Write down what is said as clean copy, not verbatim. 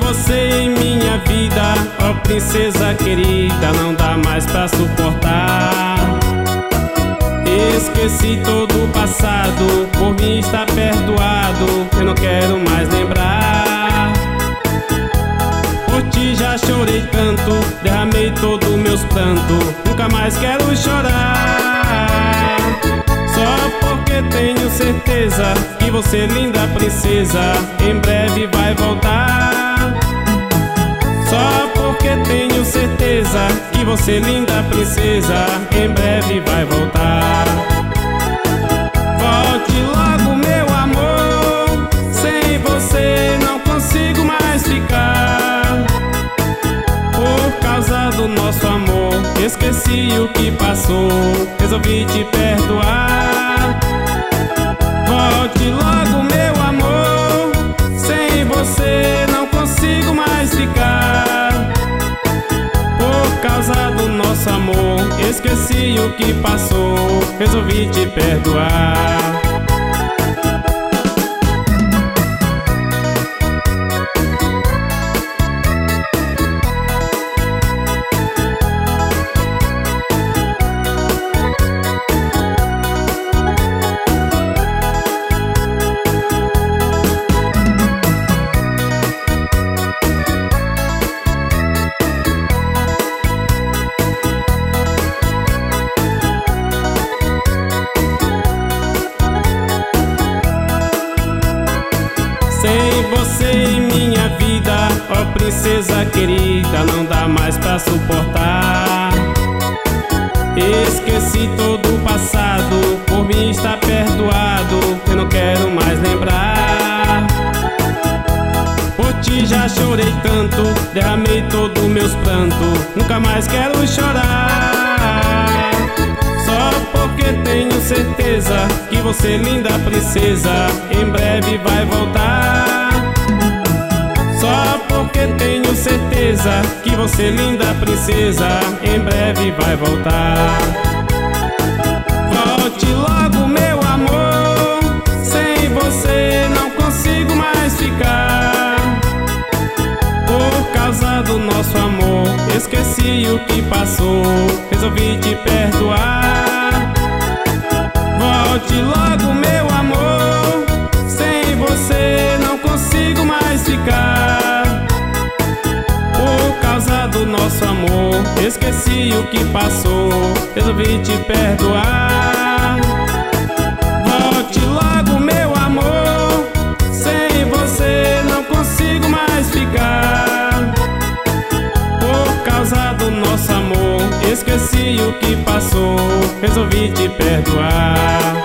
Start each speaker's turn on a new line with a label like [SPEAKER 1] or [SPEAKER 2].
[SPEAKER 1] você em minha vida, ó princesa querida, não dá mais pra suportar. Esqueci todo o passado, por mim está perdoado, eu não quero mais lembrar. Por ti já chorei tanto, derramei todos meus prantos, nunca mais quero chorar. Só porque tenho certeza que você, linda princesa, em breve vai voltar. Só porque tenho certeza que você, linda princesa, em breve vai voltar. Volte logo, meu amor, sem você não consigo mais ficar. Por causa do nosso amor, esqueci o que passou, resolvi te perdoar. Volte logo, meu amor, sem você não consigo mais ficar. Por causa do nosso amor, esqueci o que passou, resolvi te perdoar. Sem você em minha vida, ó princesa querida, não dá mais pra suportar. Esqueci todo o passado, por mim está perdoado, eu não quero mais lembrar. Por ti já chorei tanto, derramei todos meus prantos, nunca mais quero chorar. Só porque tenho certeza que você, linda princesa, em breve vai voltar. Só porque tenho certeza que você, linda princesa, em breve vai voltar. Volte logo, meu amor, sem você não consigo mais ficar. Por causa do nosso amor, esqueci o que passou, resolvi te perdoar. Volte logo, meu amor, sem você não consigo mais ficar. Por causa do nosso amor, esqueci o que passou, resolvi te perdoar. Volte logo, meu amor, sem você não consigo mais ficar. Por causa do nosso amor, esqueci o que passou, resolvi te perdoar.